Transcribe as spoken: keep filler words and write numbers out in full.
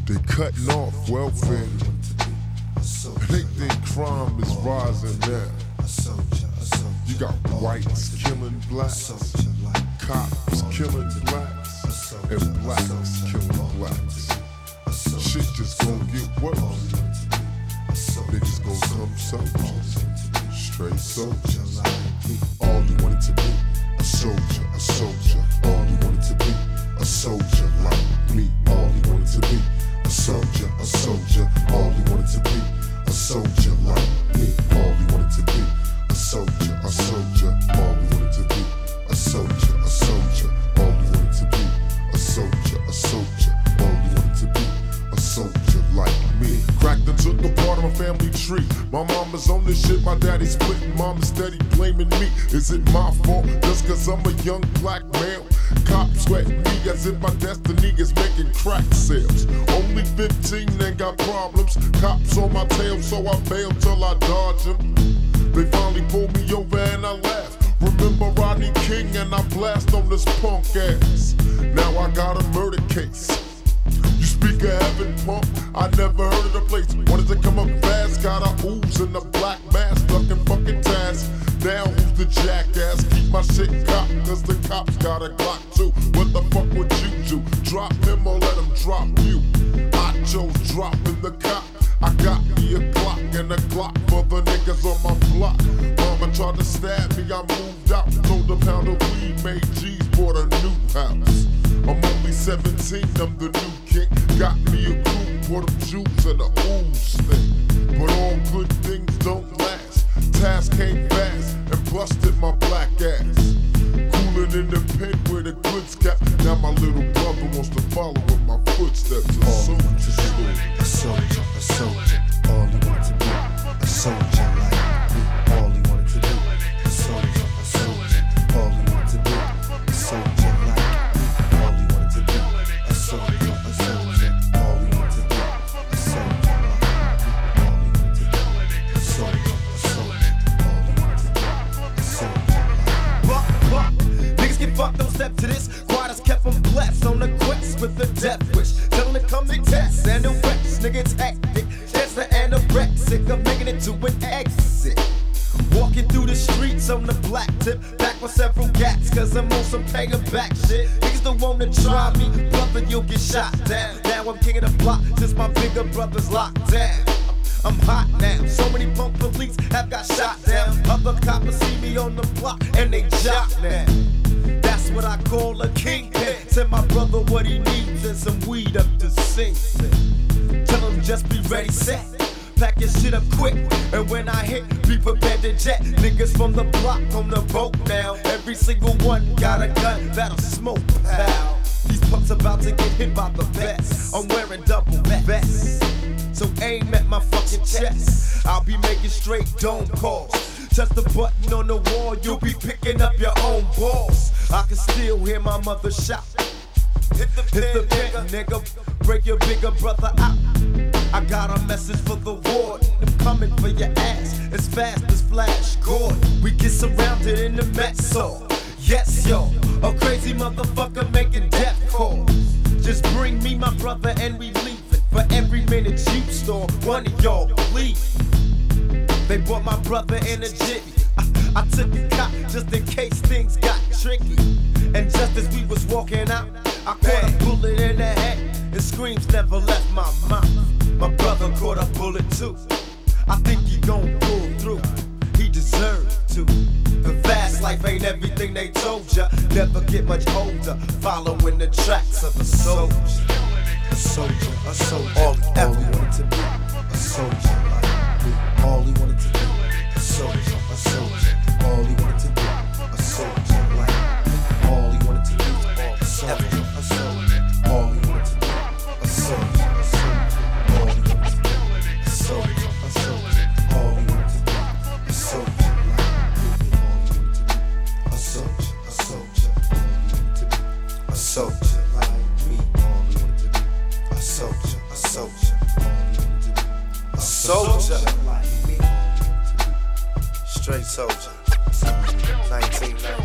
They cutting off welfare, and they think crime is rising now. You got whites killing blacks, cops killing blacks, and blacks killing blacks. Shit just gonna get worse. Niggas gonna come soldiers, straight soldiers. All he wanted to be, a soldier, a soldier. All he wanted to be, a soldier like me. All he wanted to be, a soldier, a soldier. All he wanted to be, a soldier like me. All he wanted to be, a soldier, a soldier. All he wanted to be, a soldier, a soldier. All he wanted to be, a soldier, a soldier. All he wanted to be, a soldier like me. Cracked and took apart my family tree. My mama's on this shit, my daddy's splitting. Mama's steady blaming me. Is it my fault just cause I'm a young black male? Cops sweating me as if my destiny is making crack sales. Only fifteen ain't got problems. Cops on my tail, so I bail till I dodge them. They finally pulled me over and I laugh. Remember Rodney King and I blast on this punk ass. Now I got a murder case. You speak of heaven, punk, I never heard of the place. Wanted to come up fast, got a ooze in the black mask, ducking fucking tasks. Now who's the jackass? Keep my shit cocked, cause the cops got a Glock too. What the fuck would you do? Drop him or let him drop you? I chose dropping the cop. I got me a Glock and a Glock for the niggas on my block. Mama tried to stab me, I moved out. Sold a pound of weed, made G's, bought a new house. I'm only seventeen, I'm the new king. Got me a crew, put them Jews in the ooze thing. But all good things don't last. Task came fast and busted my black ass. Coolin' in the pen where the goods kept. Now my little brother wants to follow in my footsteps. A soldier, a soldier, a soldier. All he wanted to be, a soldier like me. All he wanted to be, a soldier, a soldier. All he wanted to be, a soldier like me. All he wanted to be, a soldier, a soldier. All he wanted to be, a soldier like me. All he wanted to be, a soldier, a soldier. All he wanted to be, a soldier like me. Buck, buck. Niggas get fucked, don't step to this. Quadas kept them blessed on the quest with the death wish. Tell them to come to test and the rest. Nigga, it's hectic. It's the anorexic of making it to an exit. Walking through the streets on the black tip. Back with several gats, cause I'm on some paying back shit. Niggas don't wanna try me, brother, you'll get shot down. Now I'm king of the block, since my bigger brother's locked down. I'm hot now, so many punk police have got shot down. Other coppers see me on the block and they jock now. That's what I call a kingpin. Tell my brother what he needs and some weed up to sing. Tell him just be ready, set. Pack your shit up quick, and when I hit, be prepared to jet. Niggas from the block on the boat now. Every single one got a gun that'll smoke, pal. These punks about to get hit by the best. I'm wearing double vests, so aim at my fucking chest. I'll be making straight dome calls. Touch the button on the wall, you'll be picking up your own balls. I can still hear my mother shout. Hit the pin, Hit the pin nigga. nigga. Break your bigger brother out. I got a message for the warden. I'm coming for your ass as fast as Flash Gordon. We get surrounded in the mess hall. Yes, yo, a crazy motherfucker making death calls. Just bring me my brother and we leave it. For every minute you store, one of y'all bleed. They brought my brother in a jitty. I, I took a cop just in case things got tricky. And just as we was walking out, I caught a bullet in the head, and screams never left my mouth. My brother caught a bullet too. I think he gon' pull through. He deserved to. The fast life ain't everything they told ya. Never get much older, following the tracks of a soldier. A soldier, a soldier. All he ever wanted to be, a soldier like me. All he wanted to be, a soldier, a soldier. All he wanted to be, a soldier like me. All he wanted to be, a soldier, a soldier. All he wanted to be, a soldier, a soldier. All he wanted to be, a soldier, a soldier. All he wanted to be, a soldier like me. All he wanted to be, a soldier, a soldier. All he wanted to be, a soldier like me. All he wanted to be, a soldier, a soldier. All he wanted to be, a soldier like me. Straight soldier. nineteen ninety.